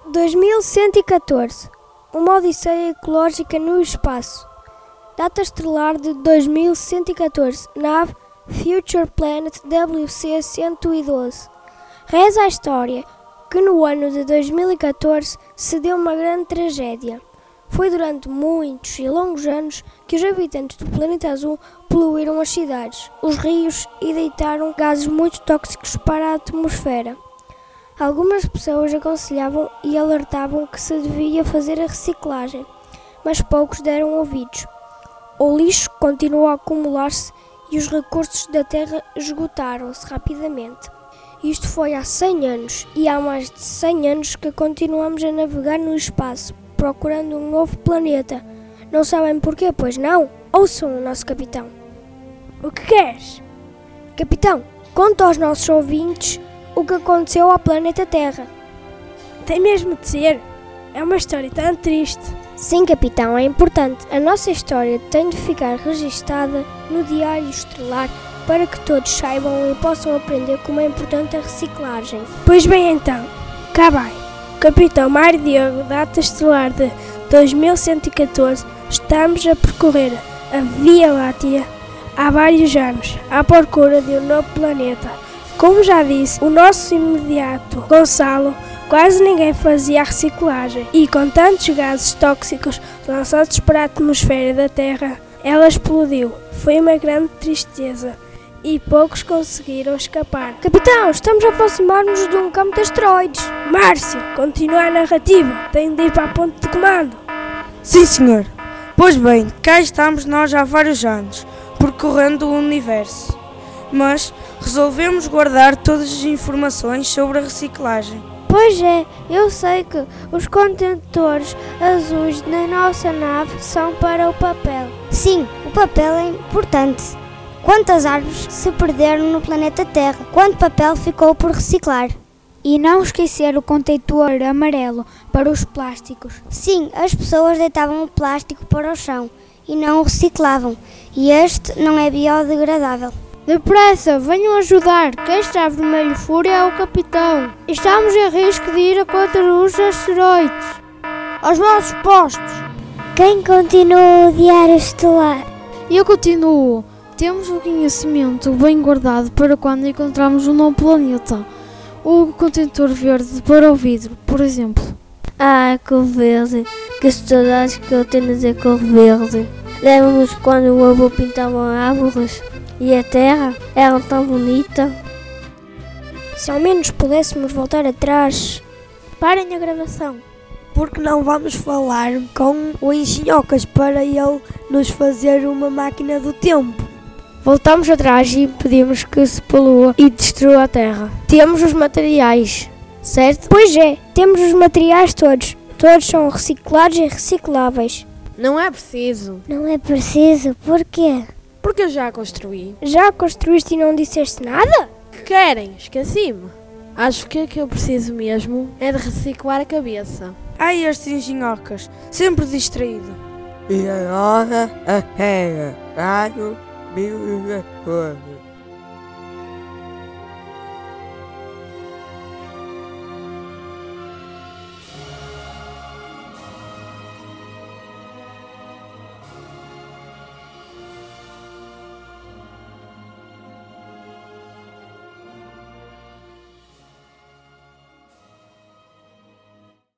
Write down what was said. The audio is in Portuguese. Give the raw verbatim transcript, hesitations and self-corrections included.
dois mil cento e catorze. Uma odisseia ecológica no espaço. Data estelar de dois mil cento e catorze. Nave Future Planet W C cento e doze. Reza a história que no ano de dois mil e catorze se deu uma grande tragédia. Foi durante muitos e longos anos que os habitantes do planeta azul poluíram as cidades, os rios e deitaram gases muito tóxicos para a atmosfera. Algumas pessoas aconselhavam e alertavam que se devia fazer a reciclagem, mas poucos deram ouvidos. O lixo continuou a acumular-se e os recursos da Terra esgotaram-se rapidamente. Isto foi há cem anos e há mais de cem anos que continuamos a navegar no espaço, procurando um novo planeta. Não sabem porquê, pois não? Ouçam o nosso capitão. O que queres? Capitão, conta aos nossos ouvintes o que aconteceu ao planeta Terra. Tem mesmo de ser. É uma história tão triste. Sim, capitão, é importante. A nossa história tem de ficar registada no Diário Estelar para que todos saibam e possam aprender como é importante a reciclagem. Pois bem então, cá vai. Capitão Mário Diogo, data estelar de dois mil cento e catorze, estamos a percorrer a Via Láctea há vários anos, à procura de um novo planeta. Como já disse, o nosso imediato Gonçalo, quase ninguém fazia a reciclagem e com tantos gases tóxicos lançados para a atmosfera da Terra, ela explodiu. Foi uma grande tristeza e poucos conseguiram escapar. Capitão, estamos a aproximar-nos de um campo de asteroides. Márcio, continua a narrativa. Tenho de ir para a ponte de comando. Sim, senhor. Pois bem, cá estamos nós há vários anos, percorrendo o universo. Mas resolvemos guardar todas as informações sobre a reciclagem. Pois é, eu sei que os contentores azuis na nossa nave são para o papel. Sim, o papel é importante. Quantas árvores se perderam no planeta Terra? Quanto papel ficou por reciclar? E não esquecer o contentor amarelo para os plásticos. Sim, as pessoas deitavam o plástico para o chão e não o reciclavam. E este não é biodegradável. Depressa, venham ajudar. Quem está vermelho fúria é o capitão. Estamos em risco de ir contra os asteroides. Aos vossos postos. Quem continua o Diário Estelar? Eu continuo. Temos o conhecimento bem guardado para quando encontrarmos um novo planeta. O contentor verde para o vidro, por exemplo. Ah, cor verde. Que saudades que eu tenho de dizer cor verde. Lembro-nos quando o avô pintava árvores e a terra era tão bonita. Se ao menos pudéssemos voltar atrás. Parem a gravação. Porque não vamos falar com o Engenhocas para ele nos fazer uma máquina do tempo. Voltamos atrás e pedimos que se polua e destrua a Terra. Temos os materiais, certo? Pois é, temos os materiais todos. Todos são reciclados e recicláveis. Não é preciso. Não é preciso? Porquê? Porque eu já construí. Já construíste e não disseste nada? Que querem? Esqueci-me. Acho que o que eu preciso mesmo é de reciclar a cabeça. Ai, este engenhocas, sempre distraído. E agora a Terra, Rádio mil e catorze.